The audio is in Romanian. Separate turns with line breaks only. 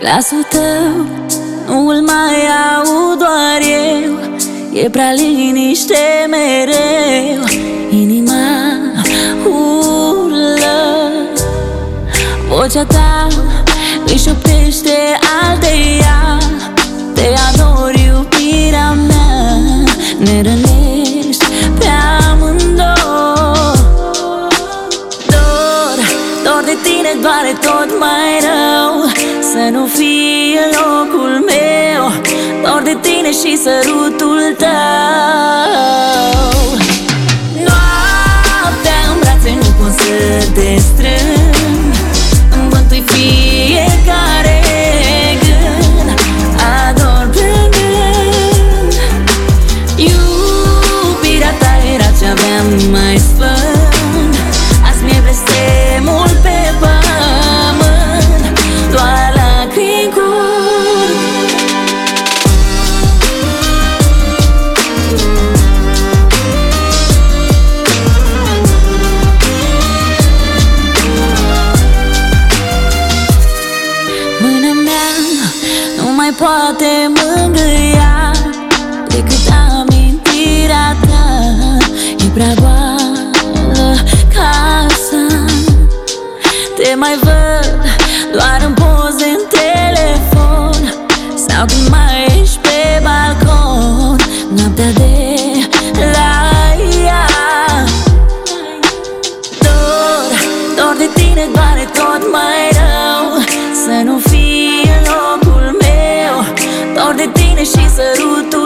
Glasul tău nu-l mai aud doar eu, e prea liniște mereu. Inima urlă, vocea ta își oprește alteia. Te ador, iubirea mea, ne rănești pe amândouă. Dor de tine doare tot mai rău, să nu fii în locul meu. Dor de tine și sărutul tău. Noaptea în brațe nu pot să te strâng, îmi bântui fiecare gând. Ador plângând, iubirea ta era ce-aveam mai sfânt. Azi mi-e blestemul pe pământ, doar lacrimi curg. Mâna mea nu mai poate mângâia decât amintirea ta. E prea goală casa, te mai văd doar în poze în telefon sau când mai ești pe balcon noaptea de la ea. Dor de tine doare tot mai rău, să nu fii în locul meu. Dor de tine și sărutul